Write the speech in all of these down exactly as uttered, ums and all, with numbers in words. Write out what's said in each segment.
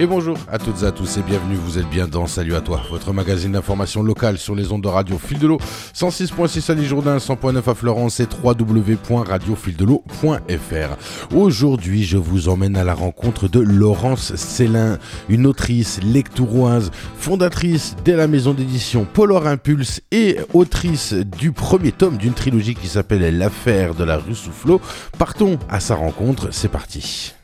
Et bonjour à toutes et à tous et bienvenue, vous êtes bien dans Salut à toi, votre magazine d'information locale sur les ondes de radio Fil de l'eau, cent six virgule six à L'Isle-Jourdain, cent virgule neuf à Florence et w w w point radio fil de l'eau point f r. Aujourd'hui, je vous emmène à la rencontre de Laurence Célin, une autrice lectouroise, fondatrice de la maison d'édition Polar Impulse et autrice du premier tome d'une trilogie qui s'appelle L'affaire de la rue Soufflot. Partons à sa rencontre, c'est parti.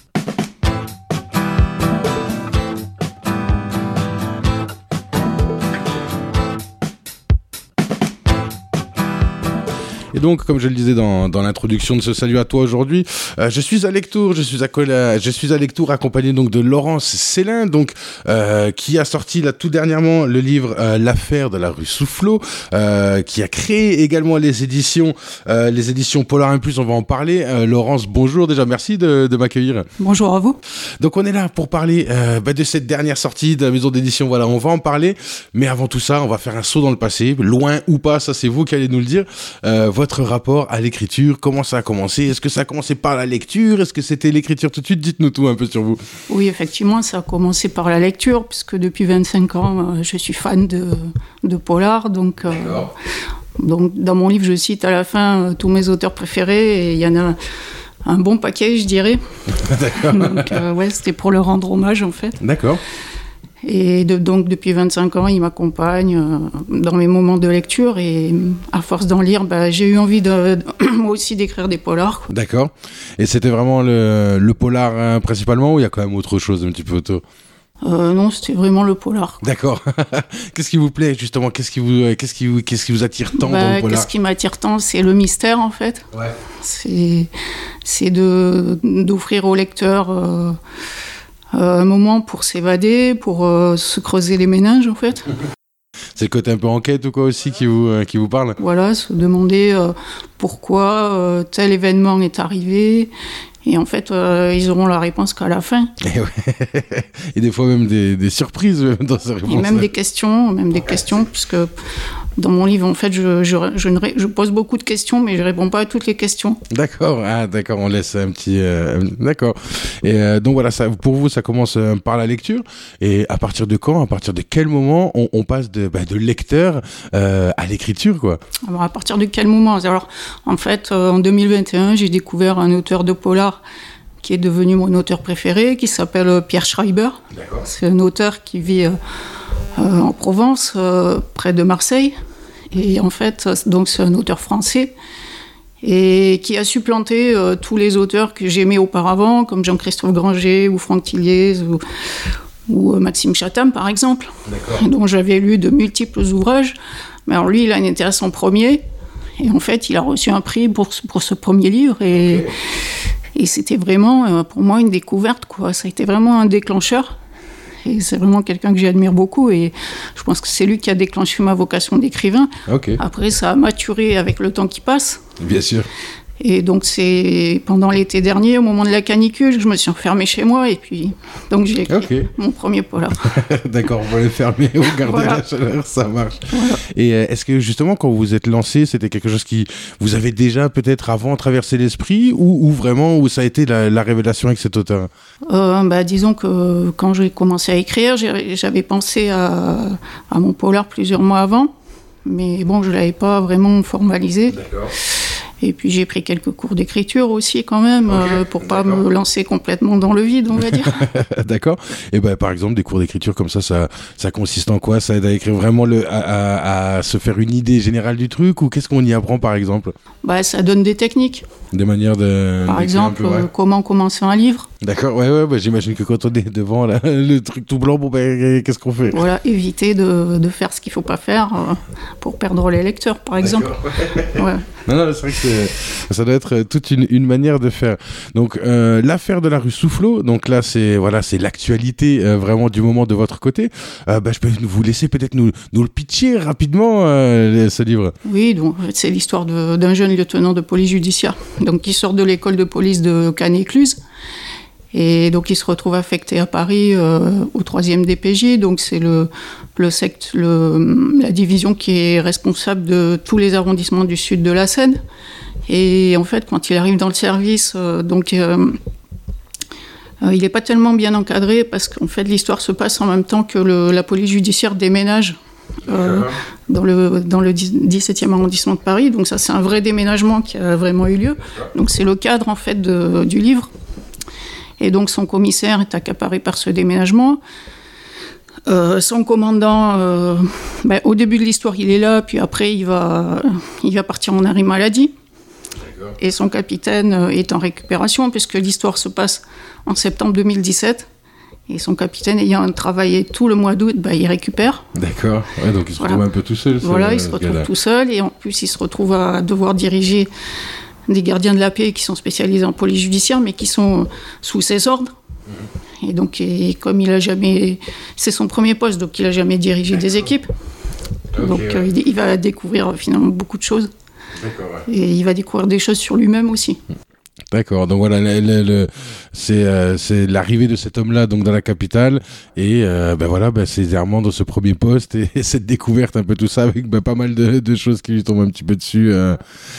Et donc, comme je le disais dans, dans l'introduction de ce Salut à toi aujourd'hui, euh, je suis à Lectoure, je suis à, Colla, je suis à Lectoure accompagné donc de Laurence Célin, donc euh, qui a sorti là tout dernièrement le livre euh, L'affaire de la rue Soufflot, euh, qui a créé également les éditions, euh, les éditions Polar Impulse. On va en parler. Euh, Laurence, bonjour déjà, merci de, de m'accueillir. Bonjour à vous. Donc on est là pour parler euh, bah, de cette dernière sortie de la maison d'édition. Voilà, on va en parler, mais avant tout ça, on va faire un saut dans le passé, loin ou pas, ça c'est vous qui allez nous le dire. Euh, votre rapport à l'écriture, comment ça a commencé? Est-ce que ça a commencé par la lecture? Est-ce que c'était l'écriture tout de suite? Dites-nous tout un peu sur vous. Oui, effectivement, ça a commencé par la lecture, puisque depuis vingt-cinq ans, euh, je suis fan de, de polar. Donc, euh, donc, dans mon livre, je cite à la fin euh, tous mes auteurs préférés, et il y en a un bon paquet, je dirais. D'accord. Donc, euh, ouais, c'était pour leur rendre hommage, en fait. D'accord. Et de, donc depuis vingt-cinq ans, il m'accompagne euh, dans mes moments de lecture, et à force d'en lire, bah, j'ai eu envie de, de, moi aussi d'écrire des polars. D'accord. Et c'était vraiment le, le polar hein, principalement, ou il y a quand même autre chose un petit peu autour? Euh, non, c'était vraiment le polar. D'accord. Qu'est-ce qui vous plaît justement? Qu'est-ce qui vous, qu'est-ce qui vous, qu'est-ce qui vous attire tant bah, dans le polar? Qu'est-ce qui m'attire tant, c'est le mystère en fait. Ouais. C'est, c'est de, d'offrir au lecteur euh, euh, un moment pour s'évader, pour euh, se creuser les méninges en fait. C'est le côté un peu enquête ou quoi aussi qui vous, euh, qui vous parle? Voilà, se demander euh, pourquoi euh, tel événement est arrivé. Et en fait, euh, ils auront la réponse qu'à la fin. Et, ouais. Et des fois même des, des surprises même dans ces réponses. Et même des questions, même des questions, puisque dans mon livre, en fait, je, je, je, ne ré... je pose beaucoup de questions, mais je ne réponds pas à toutes les questions. D'accord, ah, d'accord, on laisse un petit... Euh, d'accord. Et euh, donc voilà, ça, pour vous, ça commence euh, par la lecture. Et à partir de quand, à partir de quel moment on, on passe de, bah, de lecteur euh, à l'écriture, quoi? Alors, à partir de quel moment? Alors, en fait, euh, en deux mille vingt et un, j'ai découvert un auteur de polar qui est devenu mon auteur préféré, qui s'appelle Pierre Schreiber. D'accord. C'est un auteur qui vit euh, euh, en Provence, euh, près de Marseille. Et en fait, donc, c'est un auteur français et qui a supplanté euh, tous les auteurs que j'aimais auparavant, comme Jean-Christophe Granger ou Franck Tilliez ou, ou euh, Maxime Chatham, par exemple, dont j'avais lu de multiples ouvrages. Mais alors lui, il a été à son premier. Et en fait, il a reçu un prix pour, pour ce premier livre. Et, okay. et c'était vraiment, euh, pour moi, une découverte, quoi. Ça a été vraiment un déclencheur. Et c'est vraiment quelqu'un que j'admire beaucoup. Et je pense que c'est lui qui a déclenché ma vocation d'écrivain. Okay. Après, ça a maturé avec le temps qui passe. Bien sûr. Et donc, c'est pendant l'été dernier, au moment de la canicule, que je me suis enfermée chez moi. Et puis, donc, j'ai écrit okay. mon premier polar. D'accord, vous allez fermer, vous gardez voilà. la chaleur, ça marche. Voilà. Et euh, est-ce que, justement, quand vous vous êtes lancé, c'était quelque chose qui vous avait déjà, peut-être avant, traversé l'esprit ou, ou vraiment, où ça a été la, la révélation avec cet auteur? euh, bah, Disons que quand j'ai commencé à écrire, j'ai, j'avais pensé à, à mon polar plusieurs mois avant. Mais bon, je ne l'avais pas vraiment formalisé. D'accord. Et puis j'ai pris quelques cours d'écriture aussi quand même, okay, euh, pour pas me lancer complètement dans le vide, on va dire. D'accord. Et ben par exemple des cours d'écriture comme ça, ça, ça consiste en quoi? Ça aide à écrire vraiment le, à, à, à se faire une idée générale du truc, ou qu'est-ce qu'on y apprend par exemple? Bah ça donne des techniques. Des manières de. Par exemple, peu, ouais. euh, comment commencer un livre. D'accord. Ouais ouais. Bah, j'imagine que quand on est devant là, le truc tout blanc, bon ben qu'est-ce qu'on fait? Voilà, éviter de, de faire ce qu'il faut pas faire euh, pour perdre les lecteurs, par exemple. Ouais. Non non, c'est vrai que ça doit être toute une, une manière de faire. Donc euh, l'affaire de la rue Soufflot, donc là c'est voilà, c'est l'actualité euh, vraiment du moment de votre côté. Euh, bah, je peux vous laisser peut-être nous, nous le pitcher rapidement euh, ce livre. Oui, donc c'est l'histoire de, d'un jeune lieutenant de police judiciaire, donc qui sort de l'école de police de Cannes-Écluse. Et donc il se retrouve affecté à Paris euh, au troisième D P J, donc c'est le, le secte, le, la division qui est responsable de tous les arrondissements du sud de la Seine. Et en fait, quand il arrive dans le service, euh, donc euh, Euh, il n'est pas tellement bien encadré parce qu'en fait, l'histoire se passe en même temps que le, la police judiciaire déménage euh, dans le, dans le dix-septième arrondissement de Paris. Donc ça, c'est un vrai déménagement qui a vraiment eu lieu. Donc c'est le cadre, en fait, de, du livre. Et donc son commissaire est accaparé par ce déménagement. Euh, son commandant, euh, ben, au début de l'histoire, il est là, puis après, il va, il va partir en arrêt maladie. D'accord. Et son capitaine euh, est en récupération, puisque l'histoire se passe en septembre deux mille dix-sept. Et son capitaine, ayant travaillé tout le mois d'août, ben, il récupère. D'accord, ouais, donc il se voilà. retrouve un peu tout seul. Voilà, il se retrouve gars-là. tout seul, et en plus, il se retrouve à devoir diriger des gardiens de la paix qui sont spécialisés en police judiciaire, mais qui sont sous ses ordres. Mmh. Et donc, et comme il a jamais... C'est son premier poste, donc il n'a jamais dirigé des équipes. Okay, donc, ouais. euh, il, il va découvrir finalement beaucoup de choses. D'accord, ouais. Et il va découvrir des choses sur lui-même aussi. D'accord, donc voilà, le, le, le, c'est, euh, c'est l'arrivée de cet homme-là donc dans la capitale, et euh, ben voilà, ben, c'est errement dans ce premier poste, et, et cette découverte, un peu tout ça, avec ben, pas mal de, de choses qui lui tombent un petit peu dessus. Euh.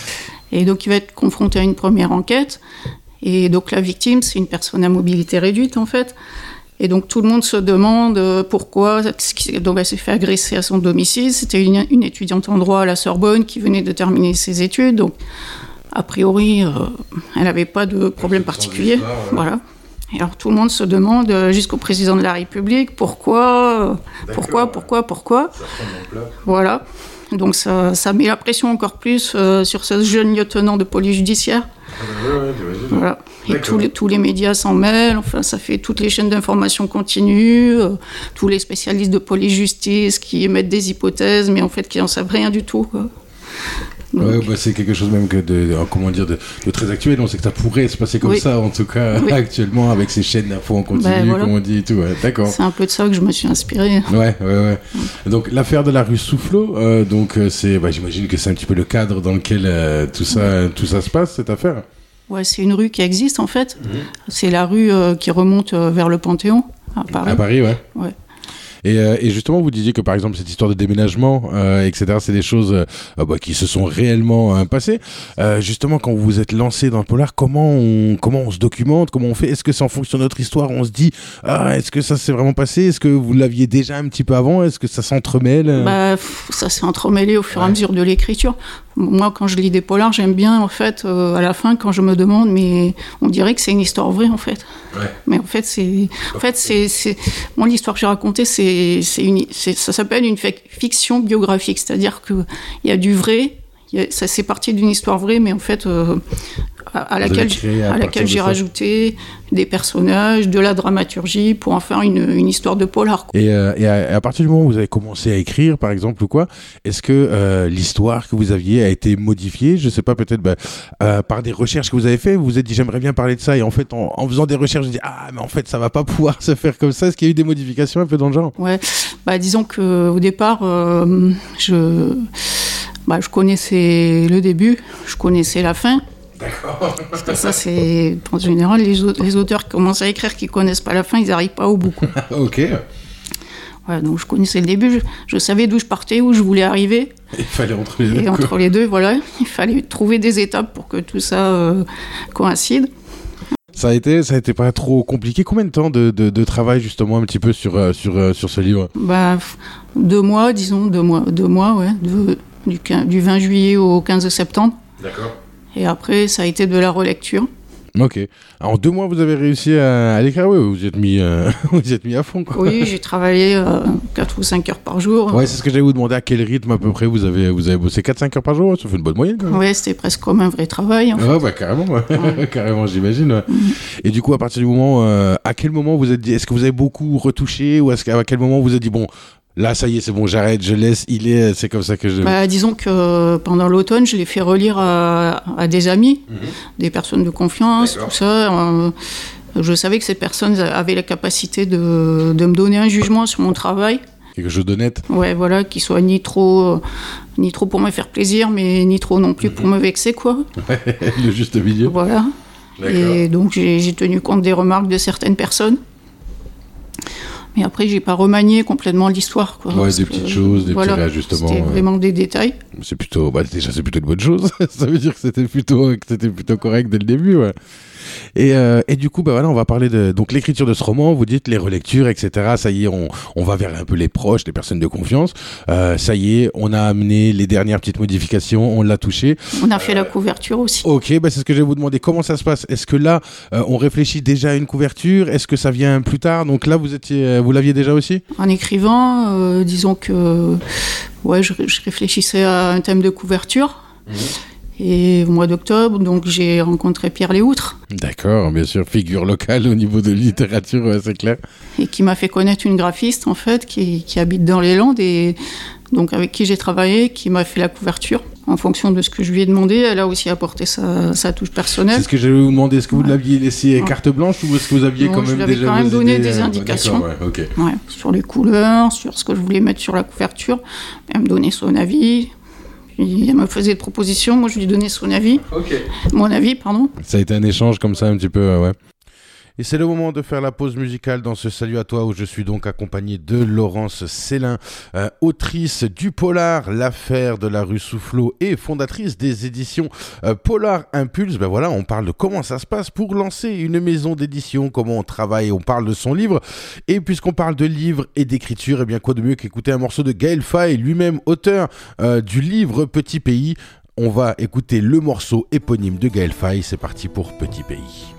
Et donc, il va être confronté à une première enquête. Et donc la victime, c'est une personne à mobilité réduite en fait. Et donc tout le monde se demande pourquoi. Donc elle s'est fait agresser à son domicile. C'était une, une étudiante en droit à la Sorbonne qui venait de terminer ses études. Donc a priori, euh, elle n'avait pas de problème particulier. Histoire, ouais. Voilà. Et alors tout le monde se demande jusqu'au président de la République pourquoi, pourquoi, pourquoi, pourquoi. Voilà. Donc ça, ça met la pression encore plus euh, sur ce jeune lieutenant de police judiciaire. Ouais, ouais, voilà. Et tous les, tous les médias s'en mêlent, enfin, ça fait toutes les chaînes d'information continues, euh, tous les spécialistes de police-justice qui émettent des hypothèses, mais en fait qui n'en savent rien du tout, quoi. Donc... Ouais, bah, c'est quelque chose même que de, de, comment dire, de, de très actuel. On sait que ça pourrait se passer comme oui. ça, en tout cas, oui. actuellement, avec ces chaînes d'infos en continu, ben, voilà. comme on dit et tout. Ouais, d'accord. C'est un peu de ça que je me suis inspirée. Ouais, ouais, ouais. Mm. Donc, l'affaire de la rue Soufflot, euh, donc, c'est, bah, j'imagine que c'est un petit peu le cadre dans lequel euh, tout, ça, tout ça se passe, cette affaire. Ouais, c'est une rue qui existe, en fait. Mm. C'est la rue euh, qui remonte euh, vers le Panthéon, à Paris. À Paris, ouais. Ouais. Et, euh, et justement, vous disiez que par exemple cette histoire de déménagement, euh, et cetera, c'est des choses euh, bah, qui se sont réellement euh, passées. Euh, justement, quand vous vous êtes lancé dans le polar, comment on comment on se documente, comment on fait? Est-ce que c'est en fonction de notre histoire, on se dit ah est-ce que ça s'est vraiment passé? Est-ce que vous l'aviez déjà un petit peu avant? Est-ce que ça s'entremêle? Bah, ça s'est entremêlé au fur et à mesure de l'écriture. Moi, quand je lis des polars, j'aime bien, en fait, euh, à la fin, quand je me demande, mais on dirait que c'est une histoire vraie, en fait. Ouais. Mais en fait, c'est, en fait, c'est, c'est, moi, l'histoire que j'ai racontée, c'est, c'est une, c'est, ça s'appelle une fiction biographique, c'est-à-dire que il y a du vrai, y a, ça c'est parti d'une histoire vraie, mais en fait, euh, à, à laquelle, à, à laquelle j'ai rajouté des personnages, de la dramaturgie pour en faire une, une histoire de polar. Et, euh, et, à, et à partir du moment où vous avez commencé à écrire, par exemple, ou quoi, est-ce que euh, l'histoire que vous aviez a été modifiée? Je sais pas, peut-être bah, euh, par des recherches que vous avez fait, vous vous êtes dit j'aimerais bien parler de ça, et en fait, en, en faisant des recherches, je dis ah, mais en fait, ça va pas pouvoir se faire comme ça. Est-ce qu'il y a eu des modifications un peu dans le genre? Ouais, bah disons que au départ, euh, je, bah, je connaissais le début, je connaissais la fin. D'accord. Parce que ça, c'est... En général, les, auteurs, les auteurs qui commencent à écrire, qui ne connaissent pas la fin, ils n'arrivent pas au bout. Ok. Ouais, donc je connaissais le début, je, je savais d'où je partais, où je voulais arriver. Il fallait entre les deux. Et entre les deux, voilà, il fallait trouver des étapes pour que tout ça euh, coïncide. Ça a été, ça a été pas trop compliqué. Combien de temps de, de, de travail, justement, un petit peu sur, euh, sur, euh, sur ce livre? Bah, deux mois, disons, deux mois, deux mois, ouais. De, du, du vingt juillet au quinze septembre. D'accord. Et après, ça a été de la relecture. Ok. En deux mois, vous avez réussi à, à l'écrire? Oui, vous êtes mis, euh, vous êtes mis à fond, quoi. Oui, j'ai travaillé euh, quatre ou cinq heures par jour. Ouais, c'est ce que j'allais vous demander. À quel rythme, à peu près, vous avez, vous avez bossé quatre à cinq heures par jour? Ça fait une bonne moyenne, quand même. Ouais, c'était presque comme un vrai travail. En ouais, fait. Bah, carrément, ouais. Ouais. Carrément, j'imagine. Ouais. Mm-hmm. Et du coup, à partir du moment, euh, à quel moment vous êtes dit, est-ce que vous avez beaucoup retouché, ou est-ce qu'à quel moment vous êtes dit, bon, là, ça y est, c'est bon, j'arrête, je laisse, il est, c'est comme ça que je... Bah, disons que pendant l'automne, je l'ai fait relire à, à des amis, mmh. des personnes de confiance, D'accord. tout ça. Euh, je savais que ces personnes avaient la capacité de, de me donner un jugement sur mon travail. Quelque chose d'honnête. Ouais, voilà, qui soit ni trop, ni trop pour me faire plaisir, mais ni trop non plus mmh. pour me vexer, quoi. Le juste milieu. Voilà. D'accord. Et donc, j'ai, j'ai tenu compte des remarques de certaines personnes. Mais après, j'ai pas remanié complètement l'histoire, quoi. Ouais, des petites choses, des voilà, petits réajustements. C'était ouais. vraiment des détails. C'est plutôt, bah, déjà, c'est plutôt une bonne chose. Ça veut dire que c'était plutôt, que c'était plutôt correct dès le début, ouais. Et, euh, et du coup, bah voilà, on va parler de donc l'écriture de ce roman. Vous dites les relectures, et cetera. Ça y est, on, on va vers un peu les proches, les personnes de confiance. Euh, ça y est, on a amené les dernières petites modifications, on l'a touché. On a fait euh, la couverture aussi. Ok, bah c'est ce que je vais vous demander. Comment ça se passe ? Est-ce que là, euh, on réfléchit déjà à une couverture ? Est-ce que ça vient plus tard ? Donc là, vous étiez, vous l'aviez déjà aussi ? En écrivant, euh, disons que ouais, je, je réfléchissais à un thème de couverture. Mmh. Et au mois d'octobre, donc j'ai rencontré Pierre Léoutre. D'accord, bien sûr, figure locale au niveau de littérature, ouais, c'est clair. Et qui m'a fait connaître une graphiste, en fait, qui, qui habite dans les Landes, et donc avec qui j'ai travaillé, qui m'a fait la couverture. En fonction de ce que je lui ai demandé, elle a aussi apporté sa, sa touche personnelle. C'est ce que je vais vous demander. Est-ce que vous ouais. l'aviez laissé ouais. carte blanche ou est-ce que vous aviez non, quand même déjà... Je lui avais quand même donné idées... des indications. Ouais, okay. ouais, sur les couleurs, sur ce que je voulais mettre sur la couverture. Elle me donnait son avis. Elle me faisait des propositions, moi je lui donnais son avis. Okay. Mon avis, pardon. Ça a été un échange comme ça un petit peu, ouais. Et c'est le moment de faire la pause musicale dans ce Salut à toi où je suis donc accompagné de Laurence Célin, euh, autrice du polar L'affaire de la rue Soufflot et fondatrice des éditions euh, Polar Impulse. Ben voilà, on parle de comment ça se passe pour lancer une maison d'édition, comment on travaille, on parle de son livre. Et puisqu'on parle de livre et d'écriture, eh bien quoi de mieux qu'écouter un morceau de Gaël Faye, lui-même auteur euh, du livre Petit Pays. On va écouter le morceau éponyme de Gaël Faye. C'est parti pour Petit Pays.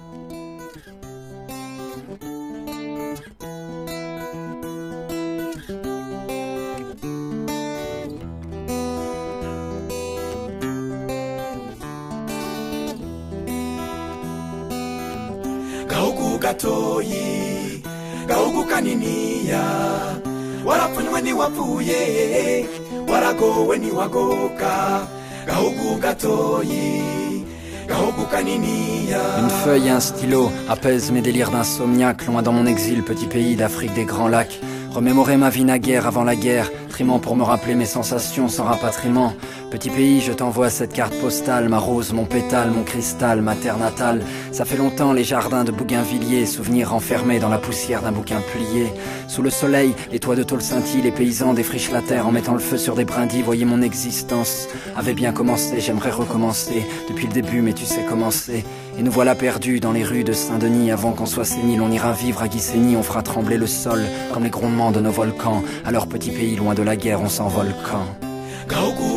Gatoyi gaugu kaniniya warapfunywe ni wapfuye waragowe ni wagoka gaugu gatoyi gaugu kaniniya. Une feuille et un stylo apaisent mes délires d'insomniaque. Loin dans mon exil, petit pays d'Afrique des grands lacs. Remémorer ma vie naguère avant la guerre, trimant pour me rappeler mes sensations sans rapatriement. Petit pays, je t'envoie cette carte postale, ma rose, mon pétale, mon cristal, ma terre natale. Ça fait longtemps les jardins de Bougainvilliers, souvenirs enfermés dans la poussière d'un bouquin plié. Sous le soleil, les toits de tôle scintillent, les paysans défrichent la terre en mettant le feu sur des brindilles. Voyez mon existence avait bien commencé, j'aimerais recommencer depuis le début, mais tu sais comment c'est. Et nous voilà perdus dans les rues de Saint-Denis. Avant qu'on soit sénile, on ira vivre à Guissény. On fera trembler le sol comme les grondements de nos volcans. À leur petit pays, loin de la guerre, on s'envole quand Gaugu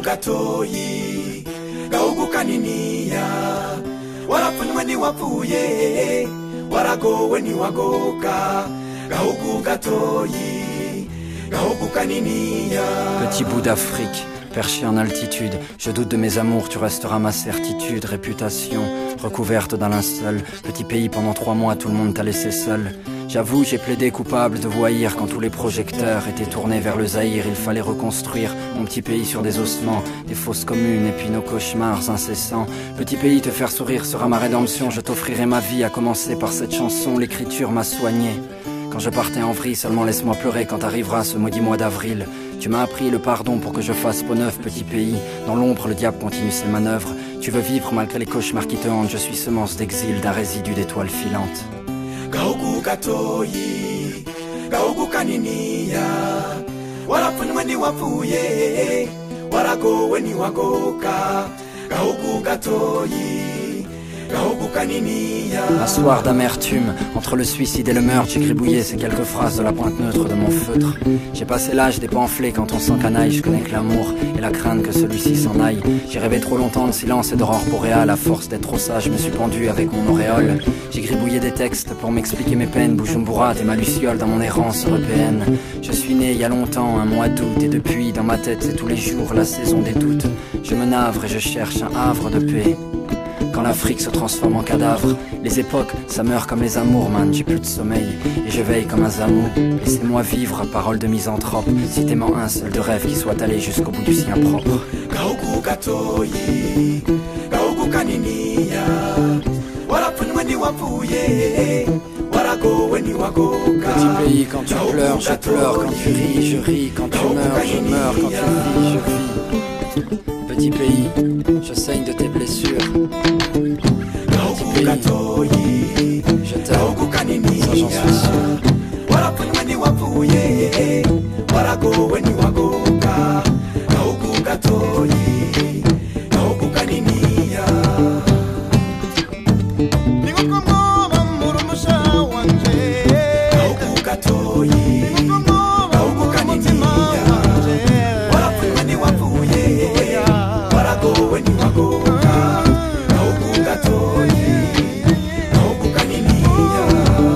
gatoyi gaugu kaniniya warapfunywe ni wapfuye waragowe ni wagoka gaugu gatoyi gaugu kaniniya. Petit bout d'Afrique perché en altitude, je doute de mes amours, tu resteras ma certitude. Réputation recouverte d'un linceul, petit pays pendant trois mois, tout le monde t'a laissé seul. J'avoue, j'ai plaidé coupable de voyir quand tous les projecteurs étaient tournés vers le Zaïre. Il fallait reconstruire mon petit pays sur des ossements, des fosses communes et puis nos cauchemars incessants. Petit pays, te faire sourire sera ma rédemption. Je t'offrirai ma vie, à commencer par cette chanson. L'écriture m'a soigné quand je partais en vrille, seulement laisse-moi pleurer quand arrivera ce maudit mois d'avril. Tu m'as appris le pardon pour que je fasse peau neuve, petit pays. Dans l'ombre, le diable continue ses manœuvres. Tu veux vivre malgré les cauchemars qui te hantent. Je suis semence d'exil, d'un résidu d'étoiles filantes. Gaugu gatoyi gaugu kaniniya warapfunywe ni wapfuye waragowe ni wagoka gaugu gatoyi gaugu kaniniya. Un soir d'amertume, entre le suicide et le meurtre, j'ai gribouillé ces quelques phrases de la pointe neutre de mon feutre. J'ai passé l'âge des pamphlets quand on s'encanaille. Je connais que l'amour et la crainte que celui-ci s'en aille. J'ai rêvé trop longtemps de silence et d'aurore boréale. À force d'être trop sage, je me suis pendu avec mon auréole. J'ai gribouillé des textes pour m'expliquer mes peines. Bujumbura, t'es ma luciole dans mon errance européenne. Je suis né il y a longtemps, un mois d'août. Et depuis, dans ma tête, c'est tous les jours la saison des doutes. Je me navre et je cherche un havre de paix. Quand l'Afrique se transforme en cadavre, les époques, ça meurt comme les amours, man. J'ai plus de sommeil et je veille comme un zamou. Laissez-moi vivre, parole de misanthrope. Citément un seul de rêve qui soit allé jusqu'au bout du sien propre. Gaugu gatoyi gaugu kaniniya warapfunywe ni wapfuye waragowe ni wagoka. Petit pays, quand tu pleures, je pleure. Quand tu ris, je ris. Quand tu meurs, je meurs. Quand tu vis, je vis. Petit pays, je saigne de tes blessures. Petit pays, je t'aime, ça j'en suis sûr. warapfunywe ntiwapfuye waragowe ntiwagoka gahugu gatoyi gahugu kaniniya niko mwoba murumusha wanje gahugu gatoyi gahugu kaniniya warapfunywe ntiwapfuye waragowe ntiwagoka gahugu gatoyi gahugu kaniniya.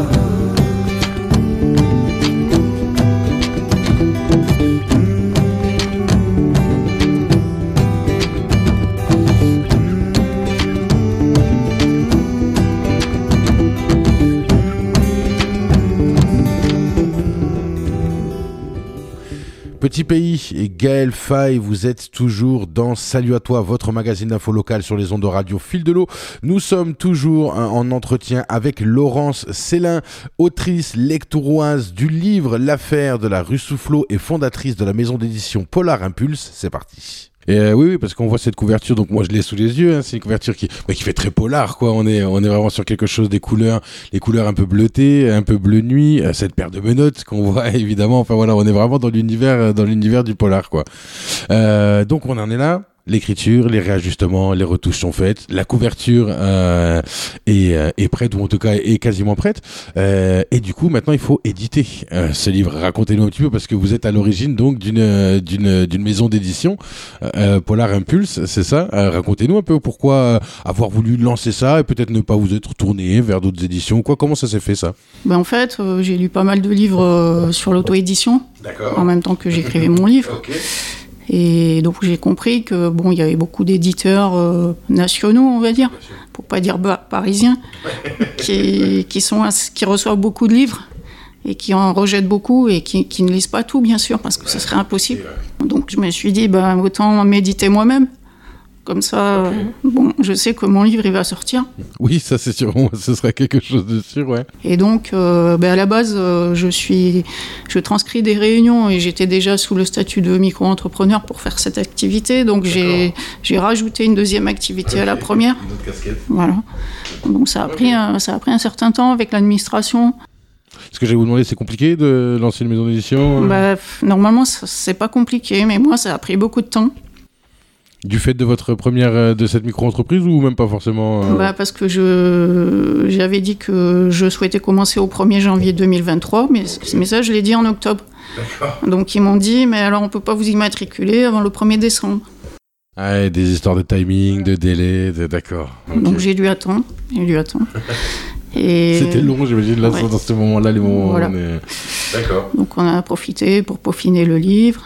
Petit pays, et Gaël Faye, vous êtes toujours dans Salut à toi, votre magazine d'info locale sur les ondes de radio Fil de l'eau. Nous sommes toujours hein, en entretien avec Laurence Célin, autrice lectouroise du livre L'affaire de la rue Soufflot et fondatrice de la maison d'édition Polar Impulse. C'est parti. Et euh, oui, oui, parce qu'on voit cette couverture, donc moi je l'ai sous les yeux, hein, c'est une couverture qui, bah, qui fait très polar, quoi. On est, on est vraiment sur quelque chose, des couleurs, les couleurs un peu bleutées, un peu bleu nuit, euh, cette paire de menottes qu'on voit évidemment. Enfin voilà, on est vraiment dans l'univers, dans l'univers du polar, quoi. Euh, donc on en est là. L'écriture, les réajustements, les retouches sont faites, la couverture euh, est, euh, est prête, ou en tout cas est quasiment prête. Euh, et du coup, maintenant, il faut éditer euh, ce livre. Racontez-nous un petit peu, parce que vous êtes à l'origine donc d'une d'une d'une maison d'édition, euh, Polar Impulse, c'est ça. Euh, racontez-nous un peu pourquoi euh, avoir voulu lancer ça et peut-être ne pas vous être tourné vers d'autres éditions. Quoi, comment ça s'est fait ça? Ben en fait, euh, j'ai lu pas mal de livres euh, sur l'auto-édition. D'accord. En même temps que j'écrivais mon livre. Ok. Et donc j'ai compris que bon, il y avait beaucoup d'éditeurs euh, nationaux, on va dire, pour pas dire ba- parisiens, qui, qui sont qui reçoivent beaucoup de livres et qui en rejettent beaucoup et qui, qui ne lisent pas tout, bien sûr, parce que ce serait impossible. Donc je me suis dit, ben autant m'éditer moi-même. Comme ça, okay. euh, bon, je sais que mon livre il va sortir. Oui, ça c'est sûr, ce serait quelque chose de sûr, ouais. Et donc, euh, ben à la base, euh, je suis, je transcris des réunions et j'étais déjà sous le statut de micro-entrepreneur pour faire cette activité. Donc j'ai, j'ai rajouté une deuxième activité okay. à la première. Une autre casquette. Voilà. Donc ça a pris, okay. un, ça a pris un certain temps avec l'administration. Ce que j'allais vous demander, c'est compliqué de lancer une maison d'édition? Bah, normalement, ça, c'est pas compliqué, mais moi, ça a pris beaucoup de temps. Du fait de votre première, de cette micro-entreprise ou même pas forcément euh... bah Parce que je, j'avais dit que je souhaitais commencer au premier janvier deux mille vingt-trois, mais, okay. mais ça, je l'ai dit en octobre. D'accord. Donc, ils m'ont dit, mais alors, on peut pas vous immatriculer avant le premier décembre. Ah, et des histoires de timing, de délai, de... d'accord. Okay. Donc, j'ai dû attendre, j'ai dû attendre. Et... C'était long, j'imagine, là, ouais. dans ce moment-là, les moments voilà. où on est... D'accord. Donc, on a profité pour peaufiner le livre.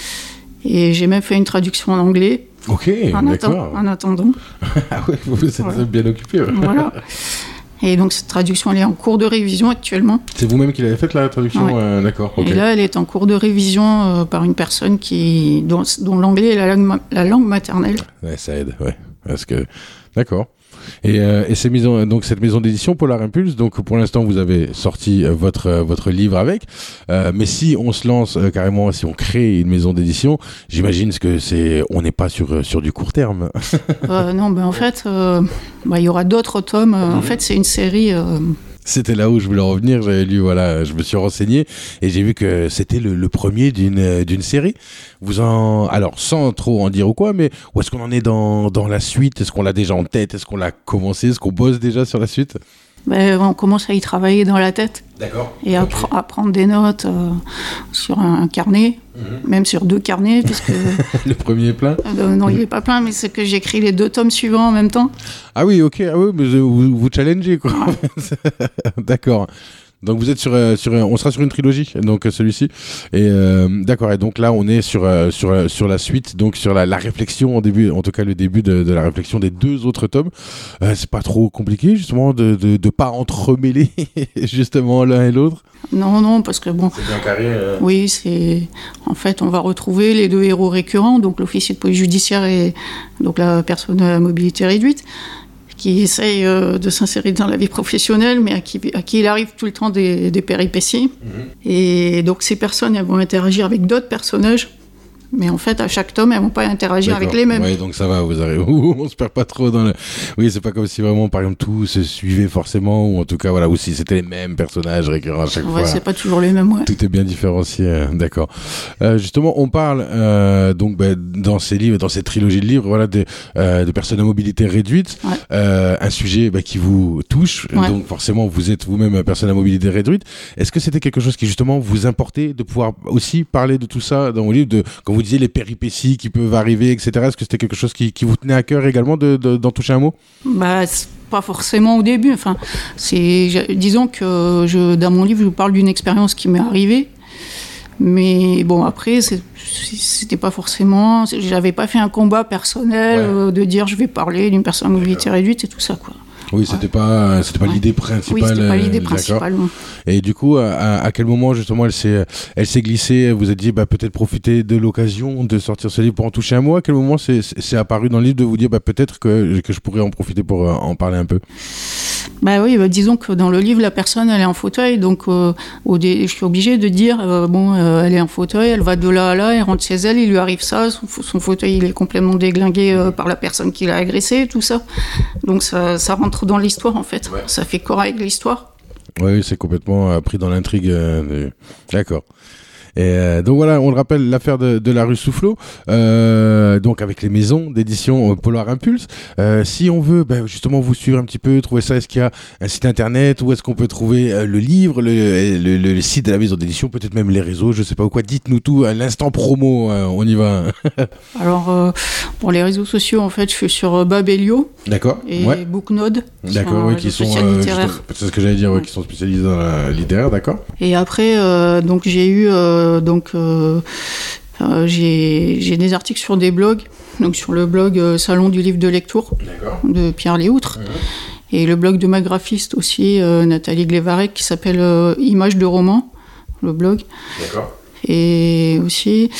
Et j'ai même fait une traduction en anglais. Ok, en d'accord. Atten- en attendant. Ah oui, vous êtes voilà. bien occupé. Ouais. Voilà. Et donc cette traduction, elle est en cours de révision actuellement. C'est vous-même qui l'avez faite, la traduction ouais. euh, D'accord. Okay. Et là, elle est en cours de révision euh, par une personne qui, dont, dont l'anglais est la langue, la langue maternelle. Ouais, ça aide, ouais. Parce que... D'accord. Et, euh, et ces maisons, donc cette maison d'édition Polar Impulse, donc pour l'instant vous avez sorti euh, votre euh, votre livre avec, euh, mais si on se lance euh, carrément, si on crée une maison d'édition, j'imagine que c'est, on n'est pas sur sur du court terme. euh, non, ben en fait, il euh, bah, y aura d'autres tomes. Euh, mmh. En fait, c'est une série. Euh... C'était là où je voulais revenir, j'avais lu, voilà, je me suis renseigné et j'ai vu que c'était le, le premier d'une, d'une série. Vous en, alors sans trop en dire ou quoi, mais où est-ce qu'on en est dans, dans la suite? Est-ce qu'on l'a déjà en tête? Est-ce qu'on l'a commencé? Est-ce qu'on bosse déjà sur la suite? Ben, on commence à y travailler dans la tête. D'accord. Et à, okay. pr- à prendre des notes euh, sur un, un carnet, mm-hmm. même sur deux carnets, puisque... Le premier est plein euh, Non, il n'est pas plein, mais c'est que j'écris les deux tomes suivants en même temps. Ah oui, ok, ah oui, mais vous vous challengez, quoi. Ouais. D'accord. Donc vous êtes sur, euh, sur, on sera sur une trilogie, donc euh, celui-ci. Et euh, d'accord. Et donc là, on est sur euh, sur euh, sur la suite, donc sur la, la réflexion en début, en tout cas le début de, de la réflexion des deux autres tomes. Euh, c'est pas trop compliqué justement de de, de pas entremêler justement l'un et l'autre. Non, non, parce que bon. C'est bien carré. Euh... Oui, c'est. En fait, on va retrouver les deux héros récurrents, donc l'officier de police judiciaire et donc la personne à mobilité réduite, qui essaye euh, de s'insérer dans la vie professionnelle, mais à qui, à qui il arrive tout le temps des, des péripéties. Mmh. Et donc ces personnes, elles vont interagir avec d'autres personnages Mais en fait, à chaque tome, elles vont pas interagir D'accord. avec les mêmes. Oui, donc ça va, vous arrivez. On se perd pas trop dans le. Oui, c'est pas comme si vraiment, par exemple, tout se suivait forcément, ou en tout cas, voilà, ou si c'était les mêmes personnages récurrents à chaque Ouais, fois. c'est pas toujours les mêmes, ouais. Tout est bien différencié, euh, d'accord. Euh, justement, on parle euh, donc bah, dans ces livres, dans cette trilogie de livres, voilà, de, euh, de personnes à mobilité réduite, Ouais. euh, un sujet bah, qui vous touche. Ouais. Donc forcément, vous êtes vous-même une personne à mobilité réduite. Est-ce que c'était quelque chose qui justement vous importait de pouvoir aussi parler de tout ça dans vos livres, de quand vous disiez les péripéties qui peuvent arriver, et cetera. Est-ce que c'était quelque chose qui, qui vous tenait à cœur également de, de, d'en toucher un mot? Bah, c'est pas forcément au début. Enfin, c'est, je- disons que je, dans mon livre, je vous parle d'une expérience qui m'est arrivée. Mais bon, après, c'est, c'était pas forcément. J'avais pas fait un combat personnel Ouais. euh, de dire je vais parler d'une personne à mobilité réduite et tout ça, quoi. Oui, c'était pas, c'était pas Ouais. l'idée principale. Oui, c'était pas euh, l'idée d'accord. principale. non. Et du coup, à, à quel moment justement elle s'est, elle s'est glissée? Vous avez dit bah, peut-être profiter de l'occasion de sortir ce livre pour en toucher un mot. À quel moment c'est, c'est, c'est apparu dans le livre de vous dire bah, peut-être que, que je pourrais en profiter pour euh, en parler un peu? Bah oui, bah, disons que dans le livre, la personne, elle est en fauteuil, donc euh, au dé- je suis obligée de dire, euh, bon, euh, elle est en fauteuil, elle va de là à là, elle rentre chez elle, il lui arrive ça, son, fa- son fauteuil, il est complètement déglingué euh, par la personne qui l'a agressé, tout ça. Donc ça, ça rentre dans l'histoire, en fait. Ouais. Ça fait corps avec l'histoire. Oui, c'est complètement euh, pris dans l'intrigue. euh, de- D'accord. Et euh, donc voilà, on le rappelle, l'affaire de, de la rue Soufflot, euh, donc avec les maisons d'édition euh, Polar Impulse. Euh, si on veut ben, justement vous suivre un petit peu, trouver ça, est-ce qu'il y a un site internet, où est-ce qu'on peut trouver euh, le livre, le, le, le, le site de la maison d'édition, peut-être même les réseaux, je sais pas ou quoi. Dites-nous tout à l'instant promo, euh, on y va. Alors, euh, pour les réseaux sociaux, en fait, je suis sur euh, Babelio D'accord. et Ouais. Booknode. qui sont D'accord, un oui, réseau qui sont, social euh, littéraire. justement, c'est ce que j'allais dire, ouais, qui sont spécialisés dans la littéraire, d'accord. Et après, euh, donc j'ai eu euh, donc euh, euh, j'ai j'ai des articles sur des blogs, donc sur le blog euh, Salon du livre de lecture D'accord. de Pierre Léoutre, et le blog de ma graphiste aussi, euh, Nathalie Glévarec, qui s'appelle euh, Images de roman, le blog. D'accord. Et aussi,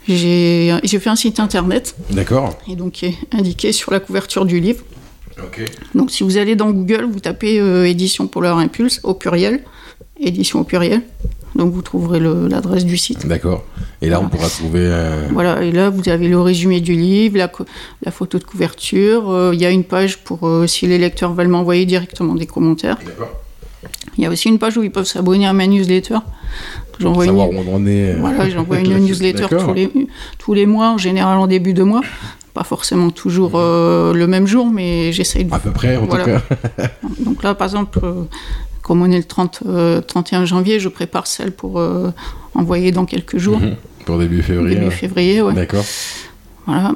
j'ai j'ai fait un site internet, D'accord. et donc qui est indiqué sur la couverture du livre. Ok. Donc si vous allez dans Google, vous tapez euh, édition Polar Impulse au pluriel, édition au pluriel, donc vous trouverez le- l'adresse du site. D'accord. Et là, Voilà. on pourra trouver. euh, Voilà, et là vous avez le résumé du livre, la, co- la photo de couverture, euh, il y a une page pour euh, si les lecteurs veulent m'envoyer directement des commentaires. D'accord. Il y a aussi une page où ils peuvent s'abonner à ma newsletter. J'envoie une, Savoir où on en est. euh, voilà, j'envoie une newsletter D'accord. tous les, tous les mois, en général en début de mois. Pas forcément toujours euh, le même jour, mais j'essaye de... À peu près, en Voilà. tout cas. Donc là, par exemple, euh, comme on est le trente, euh, trente et un janvier, je prépare celle pour euh, envoyer dans quelques jours, Mhm. Pour début février. début ouais. février. Ouais. D'accord. Voilà.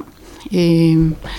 Et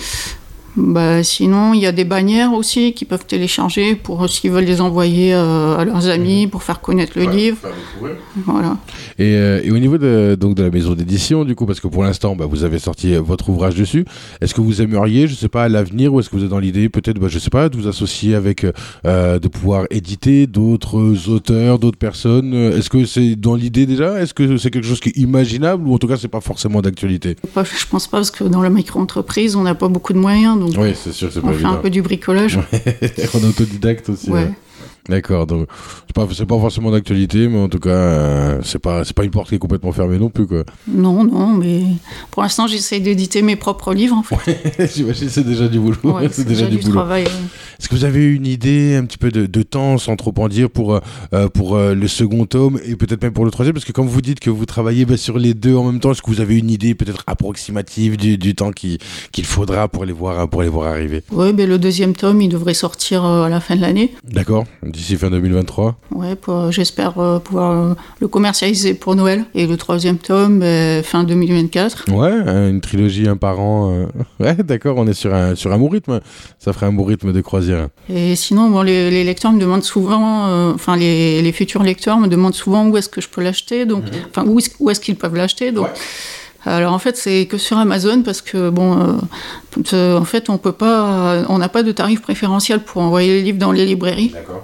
bah, sinon, il y a des bannières aussi qui peuvent télécharger pour s'ils veulent les envoyer euh, à leurs amis pour faire connaître le livre. Voilà. Et, euh, et au niveau de, donc de la maison d'édition, du coup, parce que pour l'instant, bah, vous avez sorti euh, votre ouvrage dessus, est-ce que vous aimeriez, je sais pas, à l'avenir, ou est-ce que vous êtes dans l'idée, peut-être, bah, je sais pas, de vous associer avec, euh, de pouvoir éditer d'autres auteurs, d'autres personnes? Est-ce que c'est dans l'idée déjà? Est-ce que c'est quelque chose qui est imaginable, ou en tout cas, c'est pas forcément d'actualité? Pas- Je pense pas, parce que dans la micro-entreprise, on n'a pas beaucoup de moyens, donc Oui, c'est sûr, c'est pas on fait évident. un peu du bricolage. On est autodidacte aussi. Ouais. ouais. D'accord, donc c'est pas, c'est pas forcément d'actualité, mais en tout cas, euh, c'est pas, c'est pas une porte qui est complètement fermée non plus, quoi. Non, non, mais pour l'instant, j'essaye d'éditer mes propres livres, en fait. J'imagine c'est déjà du boulot. Ouais, c'est déjà du boulot. travail. ouais. Est-ce que vous avez une idée un petit peu de, de temps, sans trop en dire, pour, euh, pour euh, le second tome et peut-être même pour le troisième? Parce que quand vous dites que vous travaillez bah, sur les deux en même temps, est-ce que vous avez une idée peut-être approximative du, du temps qui, qu'il faudra pour les voir, pour les voir arriver? Ouais, ben, le deuxième tome, il devrait sortir euh, à la fin de l'année. D'accord, d'ici fin deux mille vingt-trois. Ouais, pour- j'espère euh, pouvoir euh, le commercialiser pour Noël. Et le troisième tome, ben, fin deux mille vingt-quatre. Ouais, hein, une trilogie, un par an. euh. Ouais, d'accord, on est sur un, sur un bon rythme. Ça ferait un bon rythme de croisière. Et sinon, bon, les, les lecteurs me demandent souvent, euh, enfin les, les futurs lecteurs me demandent souvent où est-ce que je peux l'acheter, donc, enfin où est-ce, où est-ce qu'ils peuvent l'acheter. Donc, alors en fait, c'est que sur Amazon parce que bon, euh, euh, en fait, on peut pas, on n'a pas de tarif préférentiel pour envoyer les livres dans les librairies. D'accord.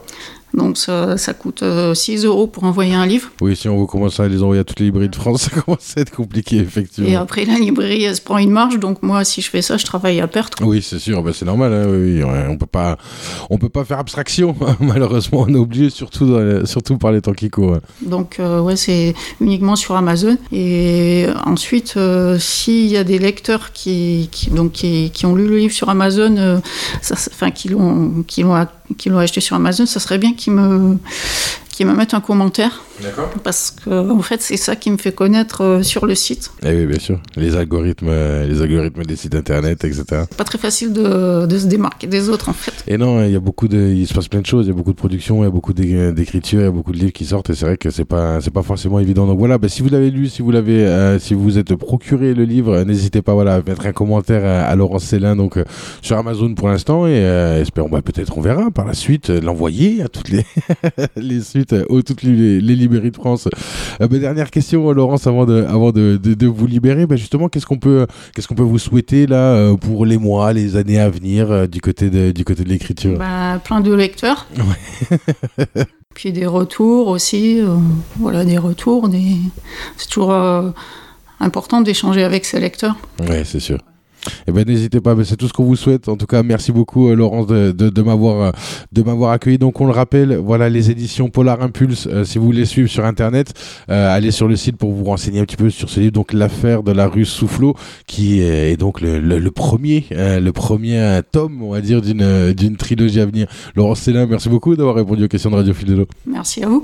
Donc ça, ça coûte euh, six euros pour envoyer un livre. Oui, si on veut commencer à les envoyer à toutes les librairies de France, ça commence à être compliqué, effectivement. Et après, la librairie, elle se prend une marge. Donc moi, si je fais ça, je travaille à perte, quoi. Oui, c'est sûr, ben, c'est normal. Hein, oui, ouais, on peut pas, on peut pas faire abstraction. Malheureusement, on est obligé, surtout, dans les, surtout par les temps qui courent. Donc euh, ouais, c'est uniquement sur Amazon. Et ensuite, euh, s'il y a des lecteurs qui, qui, donc, qui, qui ont lu le livre sur Amazon, euh, ça, enfin, qui l'ont, qui l'ont, qui l'ont acheté sur Amazon, ça serait bien qu'ils me, qu'ils me mettent un commentaire. D'accord. Parce que en fait, c'est ça qui me fait connaître euh, sur le site. Eh oui, bien sûr. Les algorithmes, euh, les algorithmes des sites internet, et cetera. C'est pas très facile de, de se démarquer des autres, en fait. Et non, il y a beaucoup de, il se passe plein de choses. Il y a beaucoup de production, il y a beaucoup d'é- d'écriture, il y a beaucoup de livres qui sortent. Et c'est vrai que c'est pas, c'est pas forcément évident. Donc voilà, bah, si vous l'avez lu, si vous l'avez, euh, si vous êtes procuré le livre, euh, n'hésitez pas, voilà, à mettre un commentaire à, à Laurence Célin, donc euh, sur Amazon pour l'instant. Et euh, espérons, bah, peut-être, on verra par la suite euh, l'envoyer à toutes les, les suites, euh, aux toutes les, les librairies de France. Euh, bah, dernière question, Laurence, avant de, avant de, de, de vous libérer, bah, justement, qu'est-ce qu'on peut, qu'est-ce qu'on peut vous souhaiter là euh, pour les mois, les années à venir euh, du côté de, du côté de l'écriture? Bah, plein de lecteurs. Ouais. Puis des retours aussi. Euh, voilà, des retours. Des... C'est toujours euh, important d'échanger avec ses lecteurs. Ouais, c'est sûr. Eh ben n'hésitez pas, mais c'est tout ce qu'on vous souhaite. En tout cas, merci beaucoup euh, Laurence de, de, de m'avoir euh, de m'avoir accueilli. Donc on le rappelle, voilà les éditions Polar Impulse. Euh, si vous voulez suivre sur internet, euh, allez sur le site pour vous renseigner un petit peu sur ce livre. Donc l'affaire de la rue Soufflot, qui est, est donc le, le, le premier euh, le premier euh, tome, on va dire, d'une euh, d'une trilogie à venir. Laurence Célin, merci beaucoup d'avoir répondu aux questions de Radio Fil de l'eau. Merci à vous.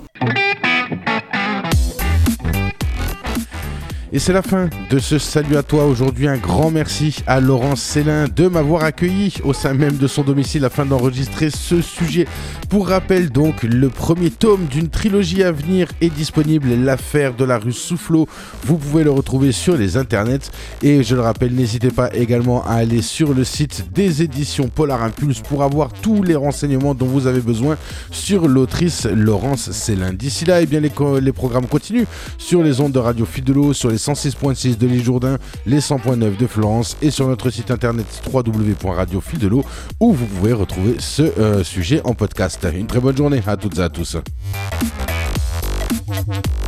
Et c'est la fin de ce Salut à toi. Aujourd'hui, un grand merci à Laurence Célin de m'avoir accueilli au sein même de son domicile afin d'enregistrer ce sujet. Pour rappel, donc, le premier tome d'une trilogie à venir est disponible, l'affaire de la rue Soufflot. Vous pouvez le retrouver sur les internets. Et je le rappelle, n'hésitez pas également à aller sur le site des éditions Polar Impulse pour avoir tous les renseignements dont vous avez besoin sur l'autrice Laurence Célin. D'ici là, eh bien, les, co- les programmes continuent sur les ondes de Radio Fil de l'eau, sur les cent six point six de l'île Jourdain, les cent point neuf de Florence et sur notre site internet w w w point radio fil de l'eau où vous pouvez retrouver ce euh, sujet en podcast. Une très bonne journée à toutes et à tous.